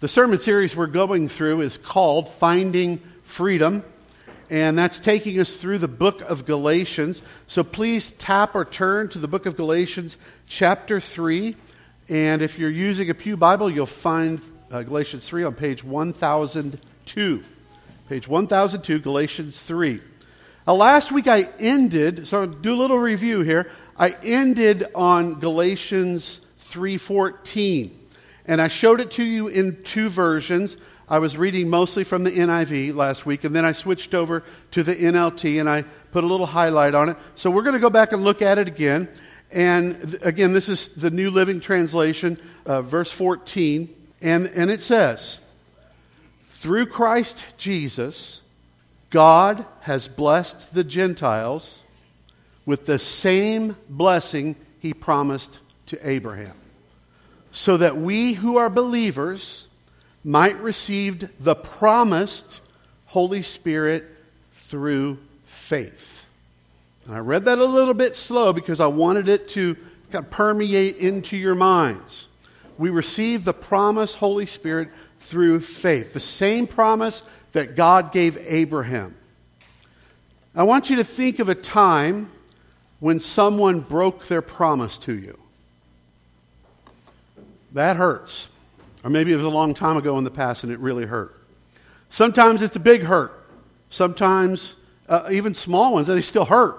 The sermon series we're going through is called Finding Freedom, and that's taking us through the book of Galatians. So please tap or turn to the book of Galatians, chapter 3. And if you're using a Pew Bible, you'll find Galatians 3 on page 1002. Page 1002, Galatians 3. Now, last week I ended, so I'll do a little review here. I ended on Galatians 3:14. And I showed it to you in two versions. I was reading mostly from the NIV last week, and then I switched over to the NLT, and I put a little highlight on it. So we're going to go back and look at it again. And again, this is the New Living Translation, verse 14. And it says, "Through Christ Jesus, God has blessed the Gentiles with the same blessing he promised to Abraham, so that we who are believers might receive the promised Holy Spirit through faith." And I read that a little bit slow because I wanted it to kind of permeate into your minds. We receive the promised Holy Spirit through faith, the same promise that God gave Abraham. I want you to think of a time when someone broke their promise to you. That hurts. Or maybe it was a long time ago in the past and it really hurt. Sometimes it's a big hurt. Sometimes even small ones, and they still hurt.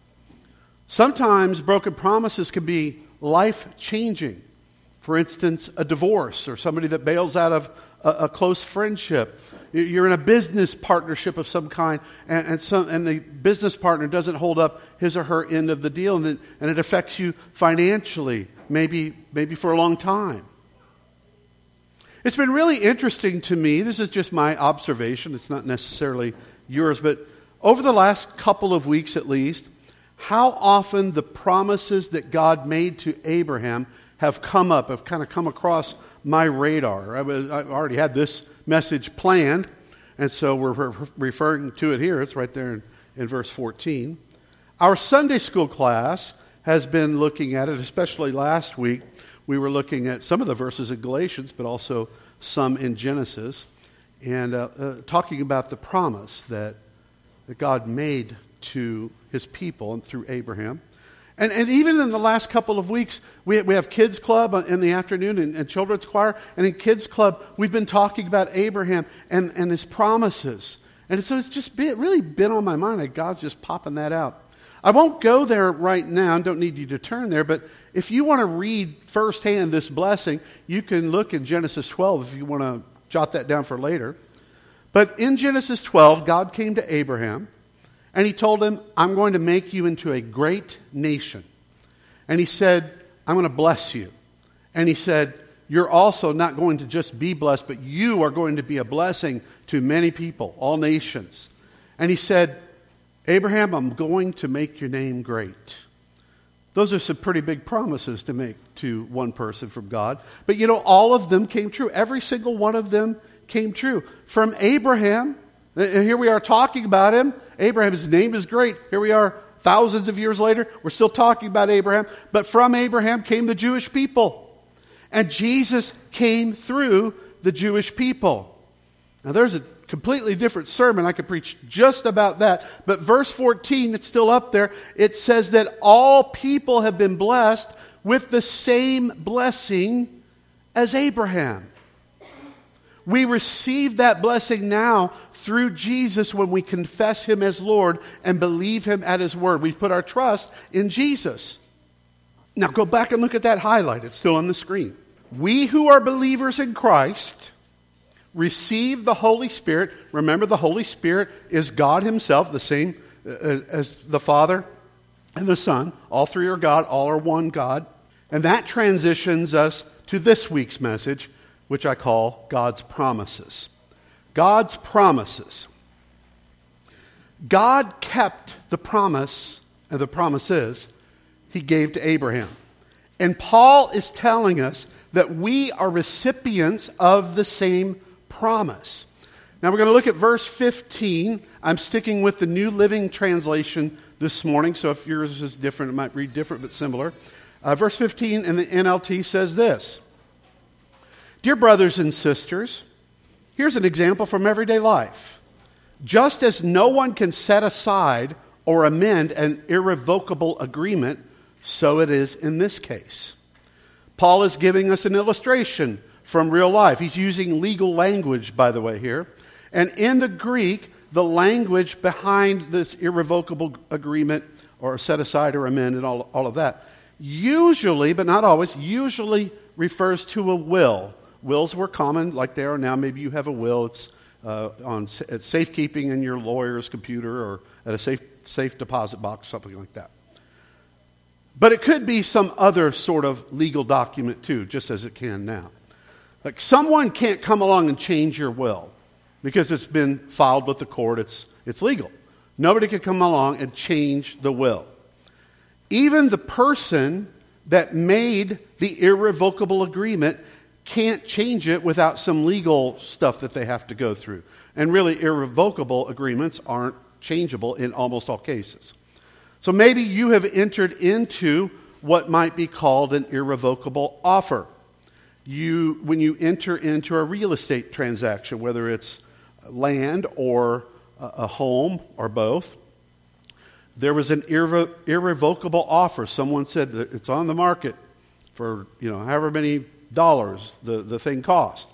Sometimes broken promises can be life-changing. For instance, a divorce or somebody that bails out of a close friendship. You're in a business partnership of some kind, and the business partner doesn't hold up his or her end of the deal, and it affects you financially, maybe for a long time. It's been really interesting to me. This is just my observation. It's not necessarily yours, but over the last couple of weeks at least, how often the promises that God made to Abraham have come across my radar. I already had this message planned, and so we're referring to it here. It's right there in verse 14. Our Sunday school class has been looking at it, especially last week. We were looking at some of the verses in Galatians, but also some in Genesis, and talking about the promise that God made to his people and through Abraham. And even in the last couple of weeks, we have kids club in the afternoon and children's choir. And in kids club, we've been talking about Abraham and his promises. And so it's just really been on my mind that God's just popping that out. I won't go there right now and don't need you to turn there. But if you want to read firsthand this blessing, you can look in Genesis 12 if you want to jot that down for later. But in Genesis 12, God came to Abraham. And he told him, "I'm going to make you into a great nation." And he said, "I'm going to bless you." And he said, "You're also not going to just be blessed, but you are going to be a blessing to many people, all nations." And he said, "Abraham, I'm going to make your name great." Those are some pretty big promises to make to one person from God. But all of them came true. Every single one of them came true. From Abraham, and here we are talking about him. Abraham, his name is great. Here we are thousands of years later. We're still talking about Abraham. But from Abraham came the Jewish people. And Jesus came through the Jewish people. Now there's a completely different sermon. I could preach just about that. But verse 14, it's still up there. It says that all people have been blessed with the same blessing as Abraham. We receive that blessing now through Jesus when we confess him as Lord and believe him at his word. We put our trust in Jesus. Now go back and look at that highlight. It's still on the screen. We who are believers in Christ receive the Holy Spirit. Remember, the Holy Spirit is God himself, the same as the Father and the Son. All three are God. All are one God. And that transitions us to this week's message, which I call God's promises. God's promises. God kept the promise, and the promises he gave to Abraham. And Paul is telling us that we are recipients of the same promise. Now we're going to look at verse 15. I'm sticking with the New Living Translation this morning, so if yours is different, it might read different but similar. Verse 15 in the NLT says this: Dear brothers and sisters, here's an example from everyday life. Just as no one can set aside or amend an irrevocable agreement, so it is in this case. Paul is giving us an illustration from real life. He's using legal language, by the way, here. And in the Greek, the language behind this irrevocable agreement or set aside or amend and all of that, usually, but not always, usually refers to a will. Wills were common like they are now. Maybe you have a will. It's at safekeeping in your lawyer's computer or at a safe deposit box, something like that. But it could be some other sort of legal document too, just as it can now. Like someone can't come along and change your will because it's been filed with the court. It's legal. Nobody can come along and change the will. Even the person that made the irrevocable agreement can't change it without some legal stuff that they have to go through. And really, irrevocable agreements aren't changeable in almost all cases. So maybe you have entered into what might be called an irrevocable offer. When you enter into a real estate transaction, whether it's land or a home or both, there was an irrevocable offer. Someone said that it's on the market for however many dollars the thing cost.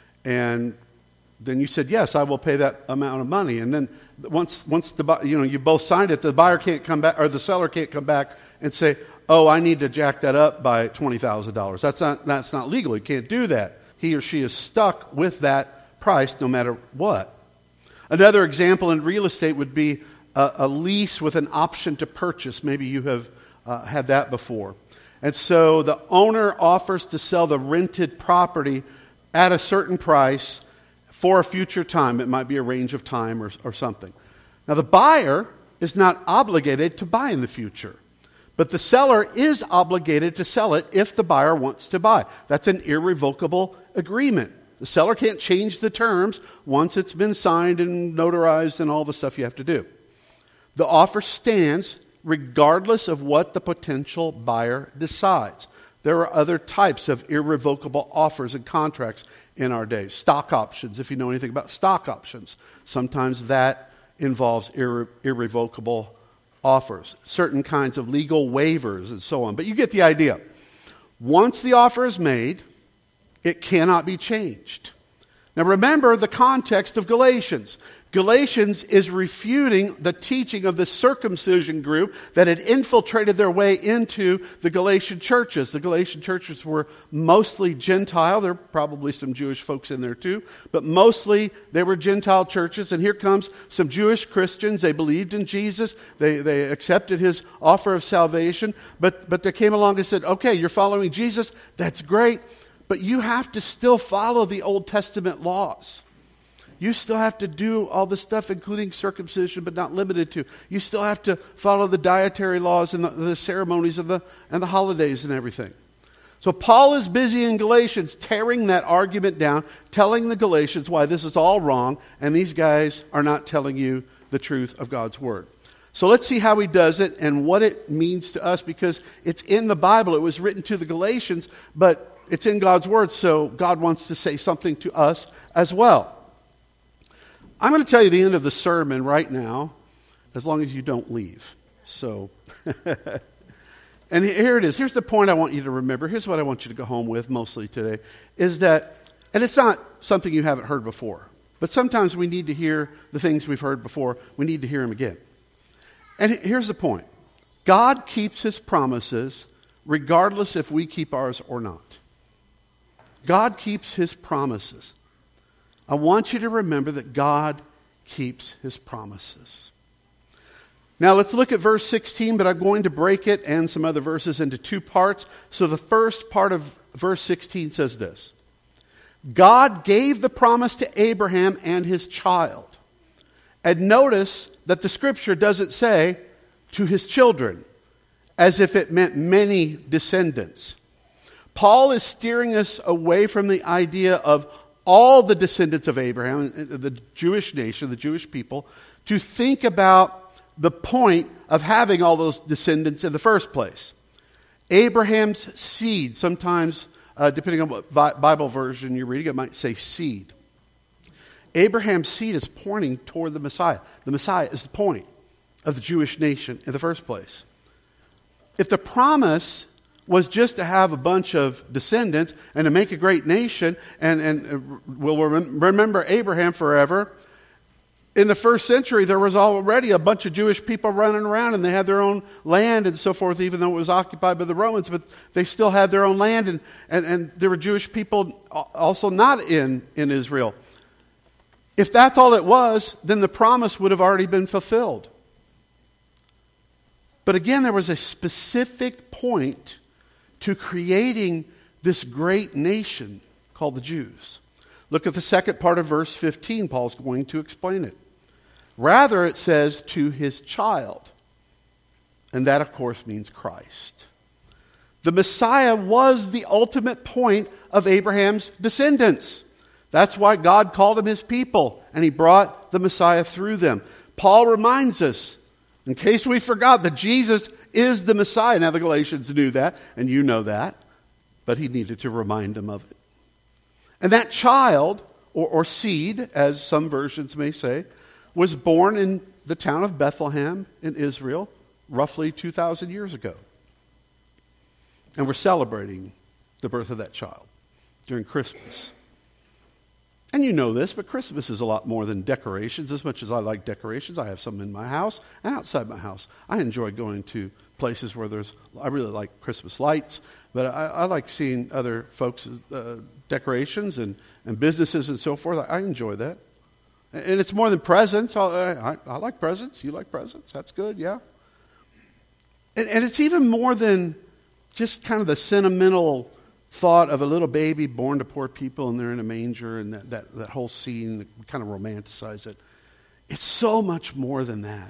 And then you said, yes, I will pay that amount of money. And then once you both signed it, the buyer can't come back, or the seller can't come back and say, oh, I need to jack that up by $20,000. That's not legal. You can't do that. He or she is stuck with that price no matter what. Another example in real estate would be a lease with an option to purchase. Maybe you have had that before. And so the owner offers to sell the rented property at a certain price for a future time. It might be a range of time or something. Now, the buyer is not obligated to buy in the future, but the seller is obligated to sell it if the buyer wants to buy. That's an irrevocable agreement. The seller can't change the terms once it's been signed and notarized and all the stuff you have to do. The offer stands regardless of what the potential buyer decides. There are other types of irrevocable offers and contracts in our days. Stock options, if you know anything about stock options. Sometimes that involves irrevocable offers. Certain kinds of legal waivers and so on. But you get the idea. Once the offer is made, it cannot be changed. Now remember the context of Galatians. Galatians is refuting the teaching of the circumcision group that had infiltrated their way into the Galatian churches. The Galatian churches were mostly Gentile. There are probably some Jewish folks in there too. But mostly they were Gentile churches. And here comes some Jewish Christians. They believed in Jesus. They accepted his offer of salvation. But they came along and said, okay, you're following Jesus. That's great. But you have to still follow the Old Testament laws. You still have to do all the stuff, including circumcision, but not limited to. You still have to follow the dietary laws and the ceremonies and the holidays and everything. So Paul is busy in Galatians tearing that argument down, telling the Galatians why this is all wrong, and these guys are not telling you the truth of God's word. So let's see how he does it and what it means to us, because it's in the Bible. It was written to the Galatians, but it's in God's word, so God wants to say something to us as well. I'm going to tell you the end of the sermon right now, as long as you don't leave. So, and here it is. Here's the point I want you to remember. Here's what I want you to go home with mostly today, is that, and it's not something you haven't heard before, but sometimes we need to hear the things we've heard before. We need to hear them again. And here's the point. God keeps his promises regardless if we keep ours or not. God keeps his promises. I want you to remember that God keeps his promises. Now let's look at verse 16, but I'm going to break it and some other verses into two parts. So the first part of verse 16 says this: God gave the promise to Abraham and his child. And notice that the scripture doesn't say to his children, as if it meant many descendants. Paul is steering us away from the idea of all the descendants of Abraham, the Jewish nation, the Jewish people, to think about the point of having all those descendants in the first place. Abraham's seed, sometimes Depending on what Bible version you're reading, it might say seed. Abraham's seed is pointing toward the Messiah. The Messiah is the point of the Jewish nation in the first place. If the promise was just to have a bunch of descendants and to make a great nation and we'll remember Abraham forever, in the first century there was already a bunch of Jewish people running around and they had their own land and so forth, even though it was occupied by the Romans, but they still had their own land and there were Jewish people also not in Israel. If that's all it was, then the promise would have already been fulfilled. But again, there was a specific point to creating this great nation called the Jews. Look at the second part of verse 15. Paul's going to explain it. Rather, it says, to his child. And that, of course, means Christ. The Messiah was the ultimate point of Abraham's descendants. That's why God called them his people, and he brought the Messiah through them. Paul reminds us, in case we forgot, that Jesus is the Messiah. Now, the Galatians knew that, and you know that, but he needed to remind them of it. And that child, or seed, as some versions may say, was born in the town of Bethlehem in Israel roughly 2,000 years ago. And we're celebrating the birth of that child during Christmas. And you know this, but Christmas is a lot more than decorations. As much as I like decorations, I have some in my house and outside my house. I enjoy going to places where I really like Christmas lights, but I like seeing other folks' decorations and businesses and so forth. I enjoy that. And it's more than presents. I like presents. You like presents. That's good, yeah. And it's even more than just kind of the sentimental thought of a little baby born to poor people and they're in a manger and that whole scene, kind of romanticize it. It's so much more than that.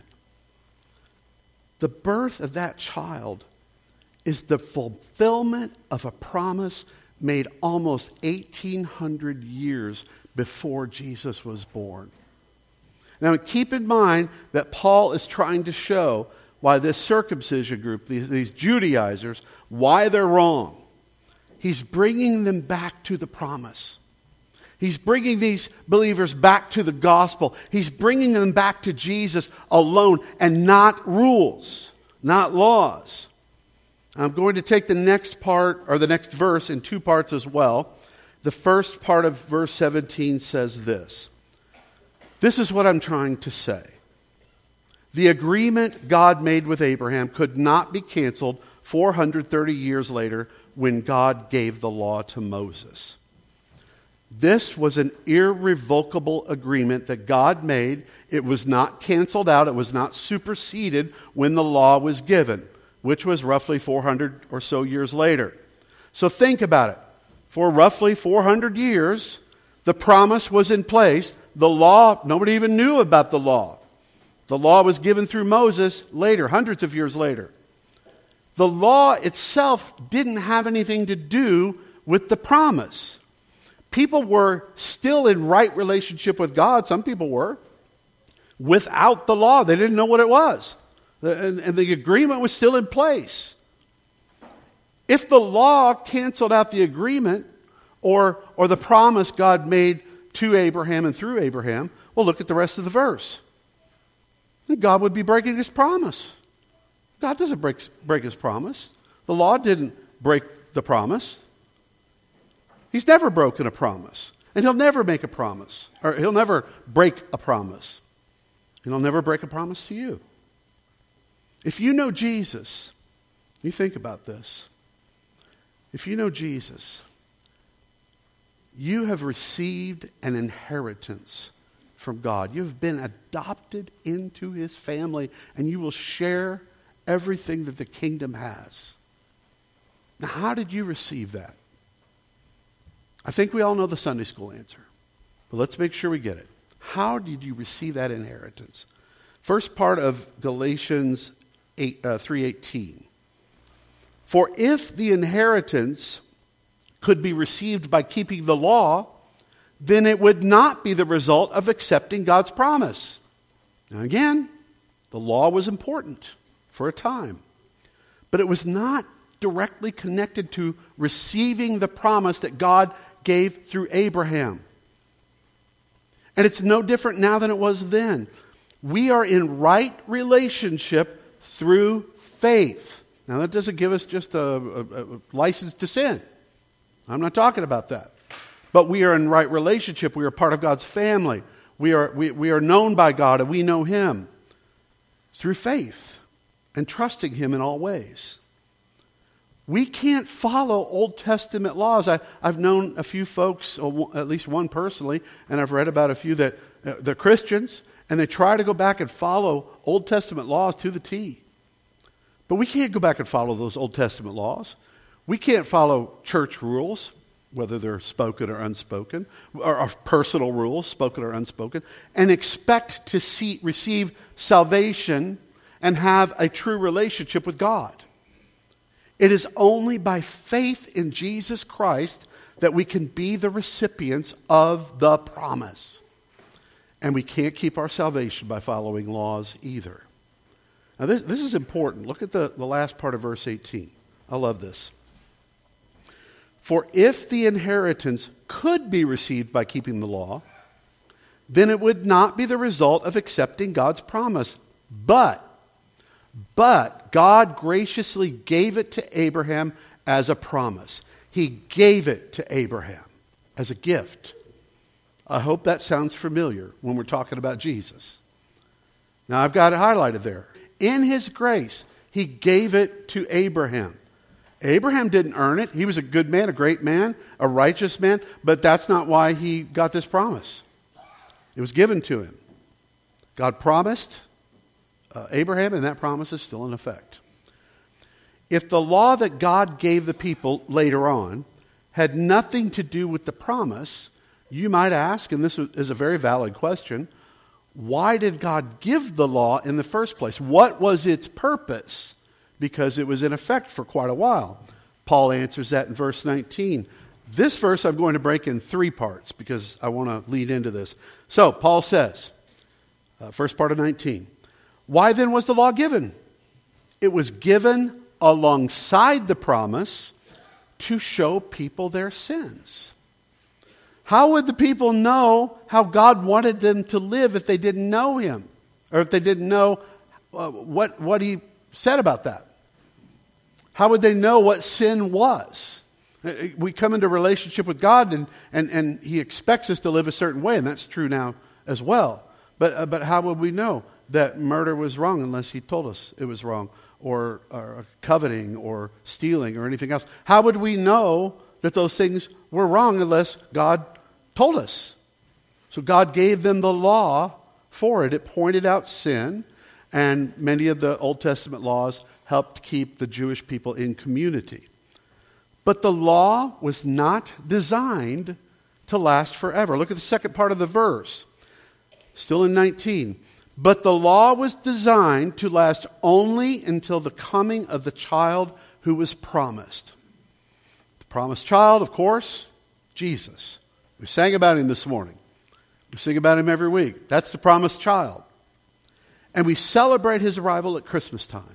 The birth of that child is the fulfillment of a promise made almost 1,800 years before Jesus was born. Now keep in mind that Paul is trying to show why this circumcision group, these Judaizers, why they're wrong. He's bringing them back to the promise. He's bringing these believers back to the gospel. He's bringing them back to Jesus alone and not rules, not laws. I'm going to take the next part, or the next verse, in two parts as well. The first part of verse 17 says this. This is what I'm trying to say. The agreement God made with Abraham could not be canceled 430 years later when God gave the law to Moses. This was an irrevocable agreement that God made. It was not canceled out. It was not superseded when the law was given, which was roughly 400 or so years later. So think about it. For roughly 400 years, the promise was in place. The law, nobody even knew about the law. The law was given through Moses later, hundreds of years later. The law itself didn't have anything to do with the promise. People were still in right relationship with God. Some people were. Without the law, they didn't know what it was. And the agreement was still in place. If the law canceled out the agreement or the promise God made to Abraham and through Abraham, well, look at the rest of the verse. God would be breaking his promise. God doesn't break his promise. The law didn't break the promise. He's never broken a promise. And he'll never make a promise. Or he'll never break a promise. And he'll never break a promise to you. If you know Jesus, you think about this. If you know Jesus, you have received an inheritance from God. You've been adopted into his family, and you will share everything that the kingdom has. Now, how did you receive that? I think we all know the Sunday school answer, but let's make sure we get it. How did you receive that inheritance? First part of Galatians 3:18. For if the inheritance could be received by keeping the law, then it would not be the result of accepting God's promise. Now again, the law was important for a time, but it was not directly connected to receiving the promise that God gave through Abraham. And it's no different now than it was then. We are in right relationship through faith. Now, that doesn't give us just a license to sin. I'm not talking about that. But we are in right relationship. We are part of God's family. We are known by God, and we know Him through faith and trusting Him in all ways. We can't follow Old Testament laws. I've known a few folks, at least one personally, and I've read about a few that they're Christians, and they try to go back and follow Old Testament laws to the T. But we can't go back and follow those Old Testament laws. We can't follow church rules, whether they're spoken or unspoken, or personal rules, spoken or unspoken, and expect to receive salvation and have a true relationship with God. It is only by faith in Jesus Christ that we can be the recipients of the promise. And we can't keep our salvation by following laws either. Now this is important. Look at the last part of verse 18. I love this. For if the inheritance could be received by keeping the law, then it would not be the result of accepting God's promise. But God graciously gave it to Abraham as a promise. He gave it to Abraham as a gift. I hope that sounds familiar when we're talking about Jesus. Now, I've got it highlighted there. In His grace, He gave it to Abraham. Abraham didn't earn it. He was a good man, a great man, a righteous man, but that's not why he got this promise. It was given to him. God promised Abraham, and that promise is still in effect. If the law that God gave the people later on had nothing to do with the promise, you might ask, and this is a very valid question, why did God give the law in the first place? What was its purpose? Because it was in effect for quite a while. Paul answers that in verse 19. This verse I'm going to break in 3 parts because I want to lead into this. So, Paul says, first part of 19, why then was the law given? It was given alongside the promise to show people their sins. How would the people know how God wanted them to live if they didn't know Him? Or if they didn't know what He said about that? How would they know what sin was? We come into relationship with God and He expects us to live a certain way, and that's true now as well. But how would we know that murder was wrong unless He told us it was wrong, or coveting or stealing or anything else? How would we know that those things were wrong unless God told us? So God gave them the law for it. It pointed out sin, and many of the Old Testament laws helped keep the Jewish people in community. But the law was not designed to last forever. Look at the second part of the verse. Still in 19. But the law was designed to last only until the coming of the child who was promised. The promised child, of course, Jesus. We sang about Him this morning. We sing about Him every week. That's the promised child. And we celebrate His arrival at Christmas time.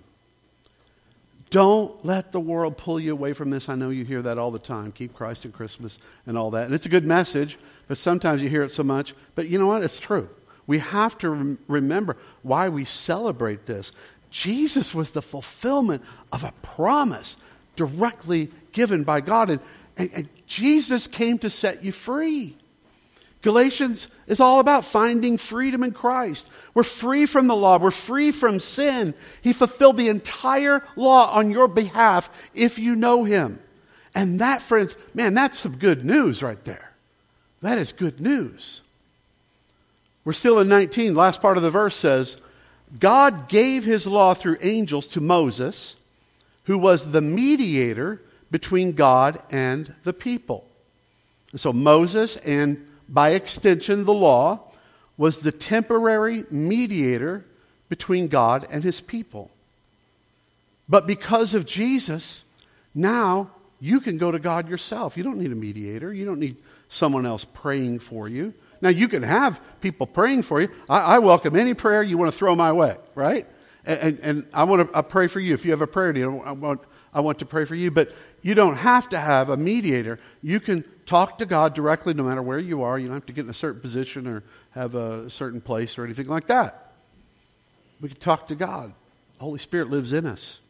Don't let the world pull you away from this. I know you hear that all the time. Keep Christ in Christmas and all that. And it's a good message, but sometimes you hear it so much. But you know what? It's true. We have to remember why we celebrate this. Jesus was the fulfillment of a promise directly given by God. And Jesus came to set you free. Galatians is all about finding freedom in Christ. We're free from the law. We're free from sin. He fulfilled the entire law on your behalf if you know Him. And that, friends, man, that's some good news right there. That is good news. We're still in 19. Last part of the verse says, God gave His law through angels to Moses, who was the mediator between God and the people. And so Moses, and by extension the law, was the temporary mediator between God and His people. But because of Jesus, now you can go to God yourself. You don't need a mediator. You don't need someone else praying for you. Now, you can have people praying for you. I welcome any prayer you want to throw my way, right? And I want to pray for you. If you have a prayer need, I want to pray for you. But you don't have to have a mediator. You can talk to God directly no matter where you are. You don't have to get in a certain position or have a certain place or anything like that. We can talk to God. The Holy Spirit lives in us.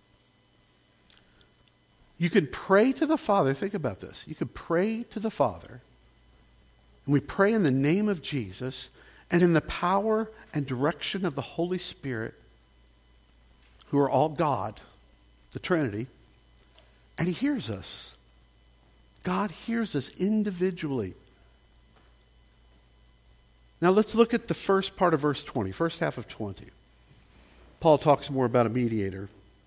You can pray to the Father. Think about this. You can pray to the Father. And we pray in the name of Jesus and in the power and direction of the Holy Spirit, who are all God, the Trinity, and He hears us. God hears us individually. Now let's look at the first part of verse 20, first half of 20. Paul talks more about a mediator.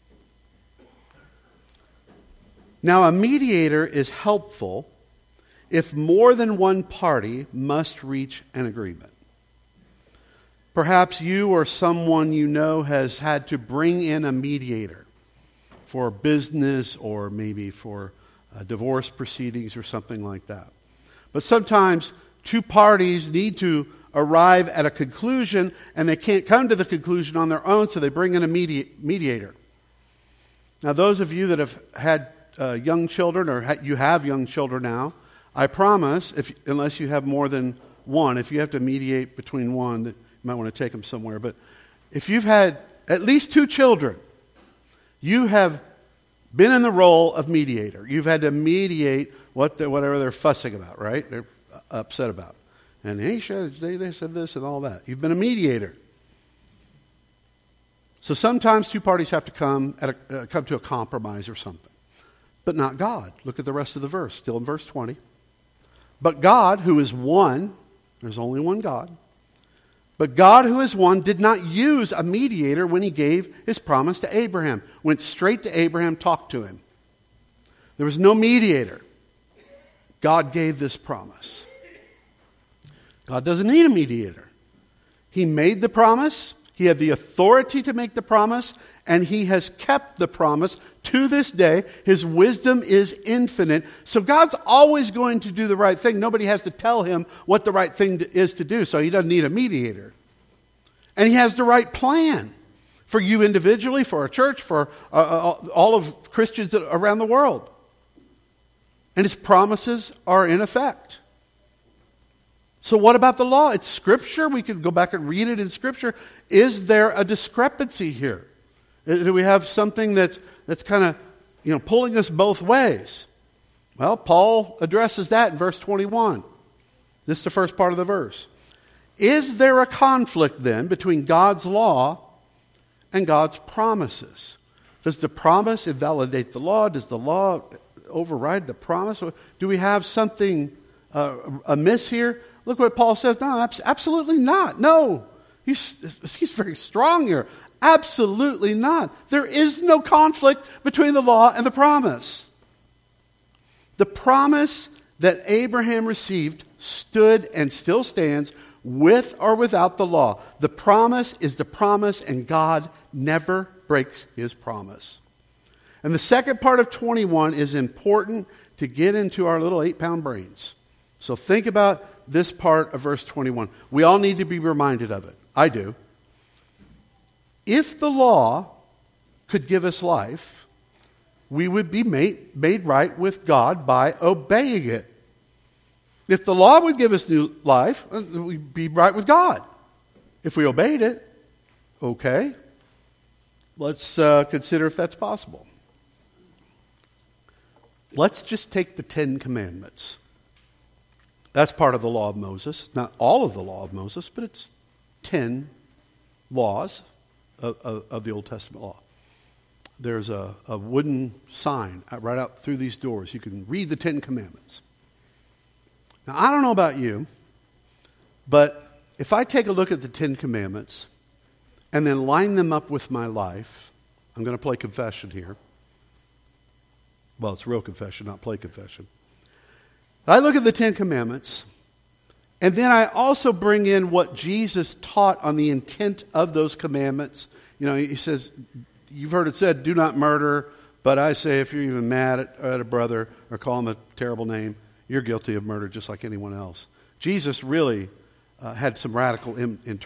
Now a mediator is helpful if more than one party must reach an agreement. Perhaps you or someone you know has had to bring in a mediator for business or maybe for divorce proceedings or something like that. But sometimes two parties need to arrive at a conclusion and they can't come to the conclusion on their own, so they bring in a mediator. Now those of you that have had young children or you have young children now, I promise, unless you have more than one, if you have to mediate between one, you might want to take them somewhere. But if you've had at least two children, you have been in the role of mediator. You've had to mediate whatever they're fussing about, right? They're upset about. And they said this and all that. You've been a mediator. So sometimes two parties have to come to a compromise or something. But not God. Look at the rest of the verse, still in verse 20. But God, who is one, there's only one God, but God, who is one, did not use a mediator when He gave His promise to Abraham. Went straight to Abraham, talked to him. There was no mediator. God gave this promise. God doesn't need a mediator. He made the promise. He had the authority to make the promise, and He has kept the promise to this day. His wisdom is infinite. So God's always going to do the right thing. Nobody has to tell Him what the right thing is to do, so He doesn't need a mediator. And He has the right plan for you individually, for our church, for all of Christians around the world. And His promises are in effect. So what about the law? It's Scripture. We could go back and read it in Scripture. Is there a discrepancy here? Do we have something that's kind of pulling us both ways? Well, Paul addresses that in verse 21. This is the first part of the verse. Is there a conflict then between God's law and God's promises? Does the promise invalidate the law? Does the law override the promise? Do we have something amiss here? Look what Paul says. No, absolutely not. No. He's very strong here. Absolutely not. There is no conflict between the law and the promise. The promise that Abraham received stood and still stands with or without the law. The promise is the promise, and God never breaks His promise. And the second part of 21 is important to get into our little 8-pound brains. So think about this part of verse 21. We all need to be reminded of it. I do. If the law could give us life, we would be made right with God by obeying it. If the law would give us new life, we'd be right with God. If we obeyed it, okay. Let's consider if that's possible. Let's just take the 10 Commandments. That's part of the law of Moses. Not all of the law of Moses, but it's 10 laws of the Old Testament law. There's a wooden sign right out through these doors. You can read the 10 Commandments. Now, I don't know about you, but if I take a look at the 10 Commandments and then line them up with my life, I'm going to play confession here. Well, it's real confession, not play confession. I look at the 10 Commandments, and then I also bring in what Jesus taught on the intent of those commandments. He says, you've heard it said, do not murder, but I say if you're even mad at a brother or call him a terrible name, you're guilty of murder just like anyone else. Jesus really had some radical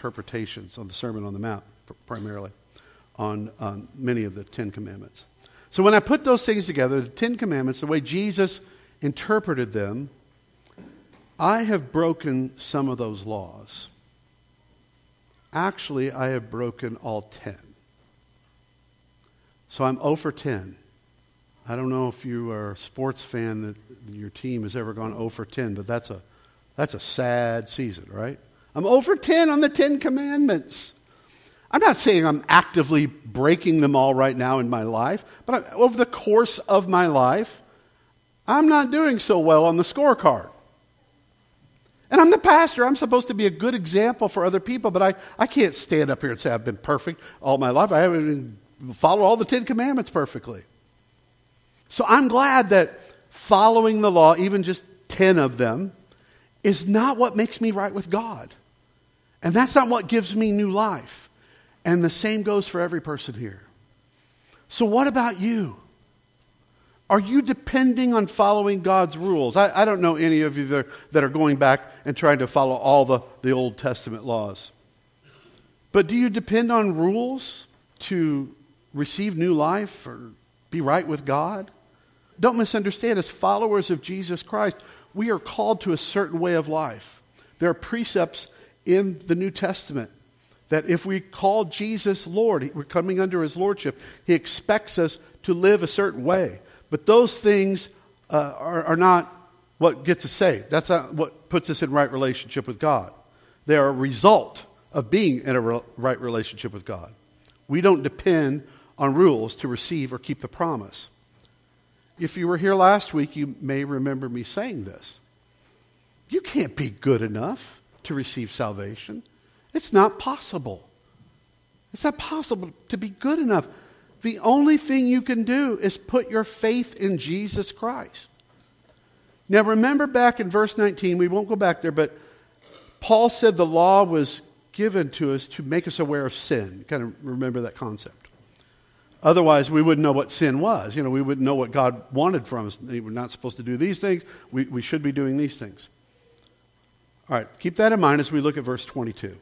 interpretations on the Sermon on the Mount, primarily, on many of the 10 Commandments. So when I put those things together, the Ten Commandments, the way Jesus interpreted them, I have broken some of those laws. Actually, I have broken all 10. So I'm 0 for 10. I don't know if you are a sports fan that your team has ever gone 0 for 10, but that's a sad season, right? I'm 0 for 10 on the 10 Commandments. I'm not saying I'm actively breaking them all right now in my life, but over the course of my life, I'm not doing so well on the scorecard. And I'm the pastor. I'm supposed to be a good example for other people, but I can't stand up here and say I've been perfect all my life. I haven't even followed all the 10 Commandments perfectly. So I'm glad that following the law, even just 10 of them, is not what makes me right with God. And that's not what gives me new life. And the same goes for every person here. So what about you? Are you depending on following God's rules? I don't know any of you that are going back and trying to follow all the Old Testament laws. But do you depend on rules to receive new life or be right with God? Don't misunderstand. As followers of Jesus Christ, we are called to a certain way of life. There are precepts in the New Testament that if we call Jesus Lord, we're coming under His Lordship, He expects us to live a certain way. But those things are not what gets us saved. That's not what puts us in right relationship with God. They are a result of being in a right relationship with God. We don't depend on rules to receive or keep the promise. If you were here last week, you may remember me saying this. You can't be good enough to receive salvation. It's not possible. It's not possible to be good enough. The only thing you can do is put your faith in Jesus Christ. Now remember back in verse 19, we won't go back there, but Paul said the law was given to us to make us aware of sin. Kind of remember that concept. Otherwise, we wouldn't know what sin was. We wouldn't know what God wanted from us. We're not supposed to do these things. We should be doing these things. All right, keep that in mind as we look at verse 22.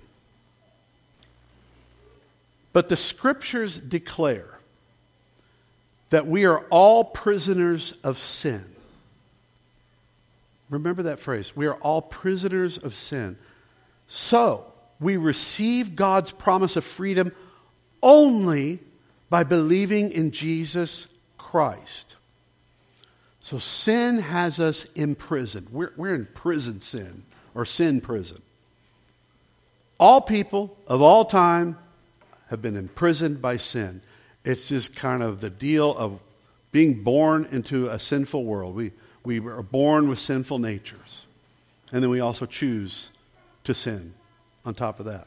But the Scriptures declare that we are all prisoners of sin. Remember that phrase. We are all prisoners of sin. So, we receive God's promise of freedom only by believing in Jesus Christ. So sin has us imprisoned. We're in prison sin, or sin prison. All people of all time have been imprisoned by sin. It's just kind of the deal of being born into a sinful world. We are born with sinful natures. And then we also choose to sin on top of that.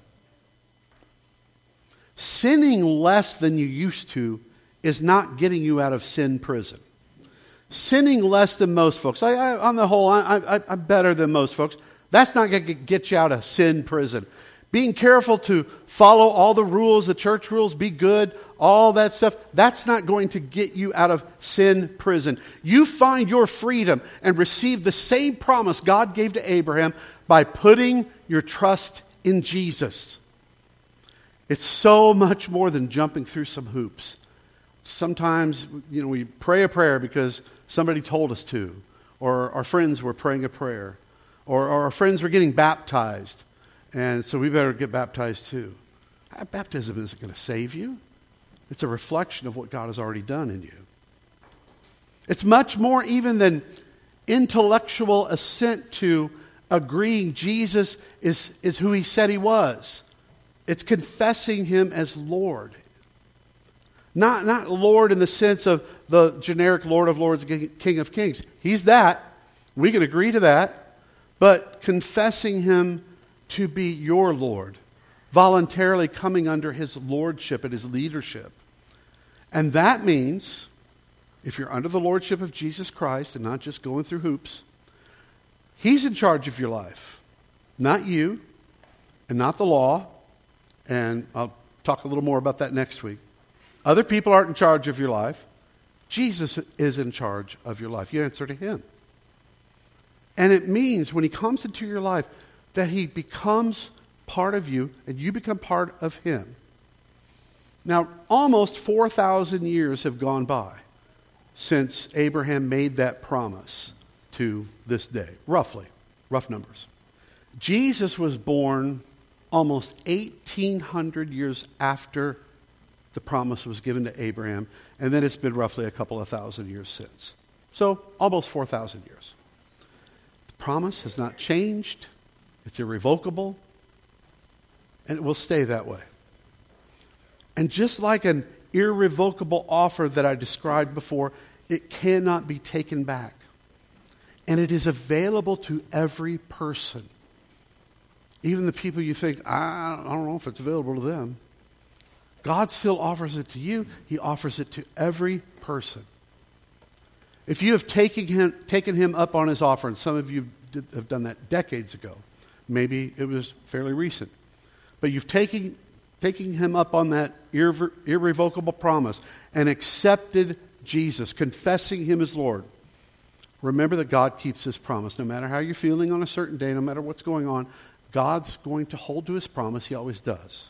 Sinning less than you used to is not getting you out of sin prison. Sinning less than most folks, on the whole, I'm better than most folks. That's not going to get you out of sin prison. Being careful to follow all the rules, the church rules, be good, all that stuff, that's not going to get you out of sin prison. You find your freedom and receive the same promise God gave to Abraham by putting your trust in Jesus. It's so much more than jumping through some hoops. Sometimes, we pray a prayer because somebody told us to, or our friends were praying a prayer, or our friends were getting baptized. And so we better get baptized too. Baptism isn't going to save you. It's a reflection of what God has already done in you. It's much more even than intellectual assent to agreeing Jesus is who He said He was. It's confessing Him as Lord. Not Lord in the sense of the generic Lord of Lords, King of Kings. He's that. We can agree to that. But confessing Him to be your Lord, voluntarily coming under His lordship and His leadership. And that means, if you're under the lordship of Jesus Christ and not just going through hoops, He's in charge of your life, not you, and not the law. And I'll talk a little more about that next week. Other people aren't in charge of your life. Jesus is in charge of your life. You answer to Him. And it means when He comes into your life that He becomes part of you and you become part of Him. Now, almost 4,000 years have gone by. since Abraham made that promise to this day, roughly, rough numbers. Jesus was born almost 1,800 years after the promise was given to Abraham, and then it's been roughly a couple of thousand years since. So almost 4,000 years. The promise has not changed. It's irrevocable, and it will stay that way. And just like an irrevocable offer that I described before, it cannot be taken back. And it is available to every person. Even the people you think, I don't know if it's available to them. God still offers it to you. He offers it to every person. If you have taken him up on his offer, and some of you have done that decades ago, maybe it was fairly recent, but you've taken him up on that irrevocable promise and accepted Jesus, confessing him as Lord. Remember that God keeps his promise. No matter how you're feeling on a certain day, no matter what's going on, God's going to hold to his promise. He always does.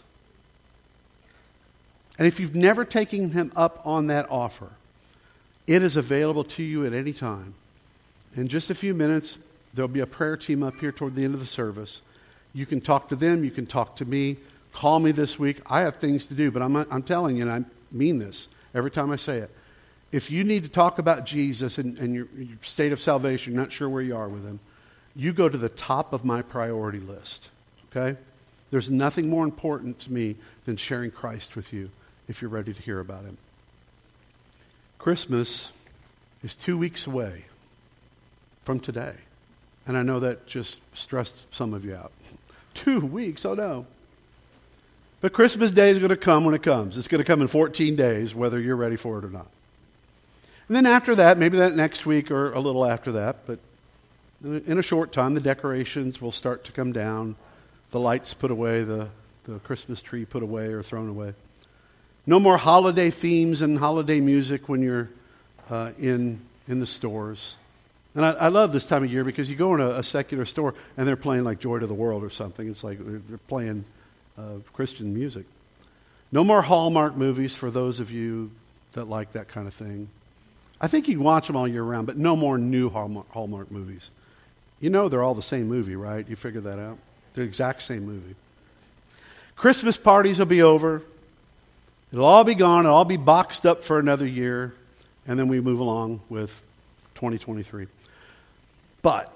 And if you've never taken him up on that offer, it is available to you at any time. In just a few minutes, there'll be a prayer team up here toward the end of the service. You can talk to them. You can talk to me. Call me this week. I have things to do, but I'm telling you, and I mean this every time I say it. If you need to talk about Jesus and your state of salvation, not sure where you are with him, you go to the top of my priority list, okay? There's nothing more important to me than sharing Christ with you if you're ready to hear about him. Christmas is 2 weeks away from today. And I know that just stressed some of you out. 2 weeks, oh no. But Christmas Day is going to come when it comes. It's going to come in 14 days, whether you're ready for it or not. And then after that, maybe that next week or a little after that, but in a short time, the decorations will start to come down, the lights put away, the Christmas tree put away or thrown away. No more holiday themes and holiday music when you're in the stores. And I love this time of year because you go in a secular store and they're playing like Joy to the World or something. It's like they're playing Christian music. No more Hallmark movies for those of you that like that kind of thing. I think you can watch them all year round, but no more new Hallmark movies. You know they're all the same movie, right? You figured that out? They're the exact same movie. Christmas parties will be over. It'll all be gone. It'll all be boxed up for another year. And then we move along with 2023. But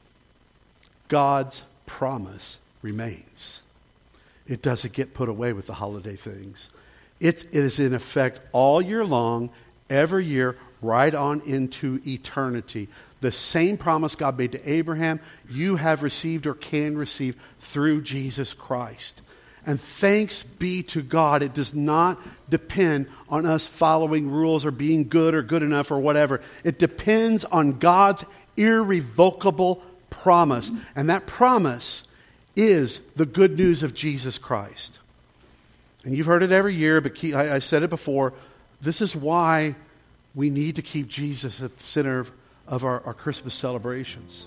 God's promise remains. It doesn't get put away with the holiday things. It is in effect all year long, every year, right on into eternity. The same promise God made to Abraham, you have received or can receive through Jesus Christ. And thanks be to God, it does not depend on us following rules or being good or good enough or whatever. It depends on God's irrevocable promise. And that promise is the good news of Jesus Christ. And you've heard it every year, but I said it before. This is why we need to keep Jesus at the center of our Christmas celebrations.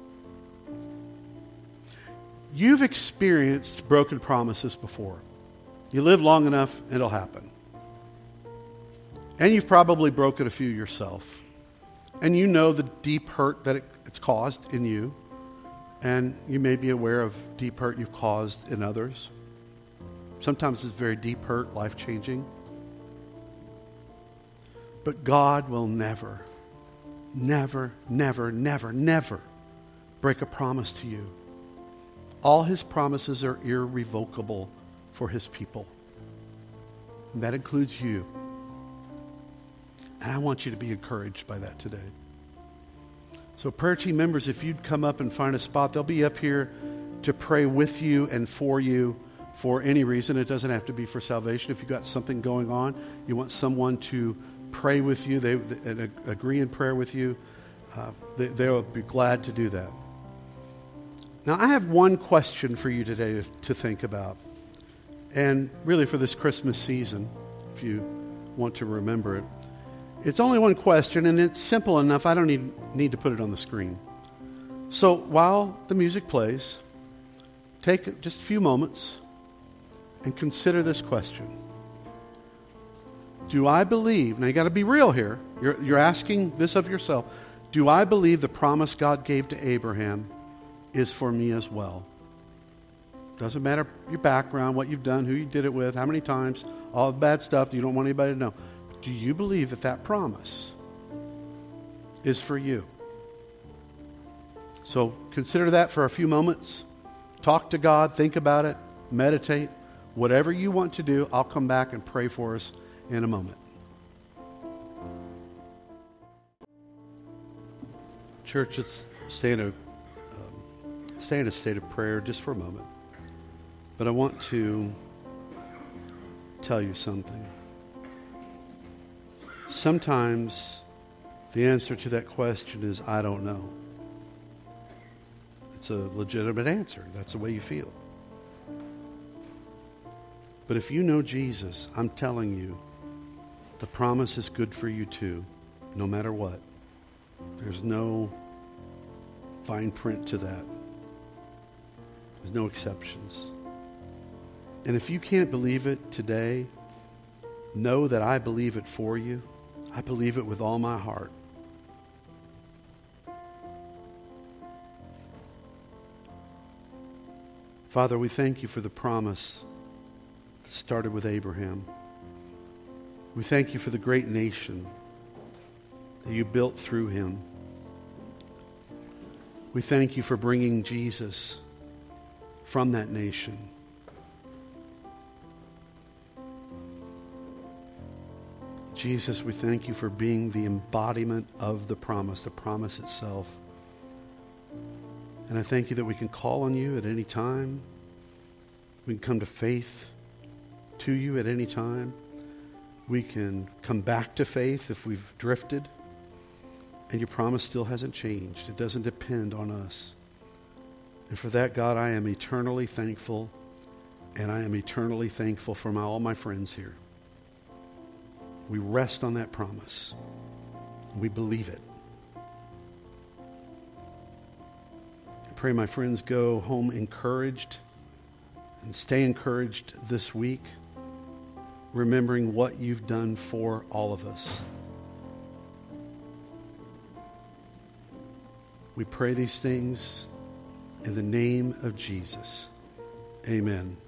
You've experienced broken promises before. You live long enough, it'll happen. And you've probably broken a few yourself. And you know the deep hurt that it's caused in you. And you may be aware of deep hurt you've caused in others. Sometimes it's very deep hurt, life-changing. But God will never, never, never, never, never break a promise to you. All his promises are irrevocable for his people. And that includes you. And I want you to be encouraged by that today. So prayer team members, if you'd come up and find a spot, they'll be up here to pray with you and for you for any reason. It doesn't have to be for salvation. If you've got something going on, you want someone to pray with you, and agree in prayer with you, they'll be glad to do that. Now, I have one question for you today to think about. And really for this Christmas season, if you want to remember it. It's only one question, and it's simple enough. I don't need to put it on the screen. So while the music plays, take just a few moments and consider this question. Do I believe, now you got to be real here. You're asking this of yourself. Do I believe the promise God gave to Abraham is for me as well? Doesn't matter your background, what you've done, who you did it with, how many times, all the bad stuff that you don't want anybody to know. Do you believe that that promise is for you? So consider that for a few moments. Talk to God, think about it, meditate. Whatever you want to do, I'll come back and pray for us in a moment. Church, let's stay in a state of prayer just for a moment. But I want to tell you something. Sometimes the answer to that question is, I don't know. It's a legitimate answer. That's the way you feel. But if you know Jesus, I'm telling you, the promise is good for you too, no matter what. There's no fine print to that. There's no exceptions. And if you can't believe it today, know that I believe it for you. I believe it with all my heart. Father, we thank you for the promise that started with Abraham. We thank you for the great nation that you built through him. We thank you for bringing Jesus from that nation. Jesus, we thank you for being the embodiment of the promise itself. And I thank you that we can call on you at any time. We can come to faith to you at any time. We can come back to faith if we've drifted. And your promise still hasn't changed. It doesn't depend on us. And for that, God, I am eternally thankful. And I am eternally thankful for all my friends here. We rest on that promise. We believe it. I pray my friends go home encouraged and stay encouraged this week, remembering what you've done for all of us. We pray these things in the name of Jesus. Amen.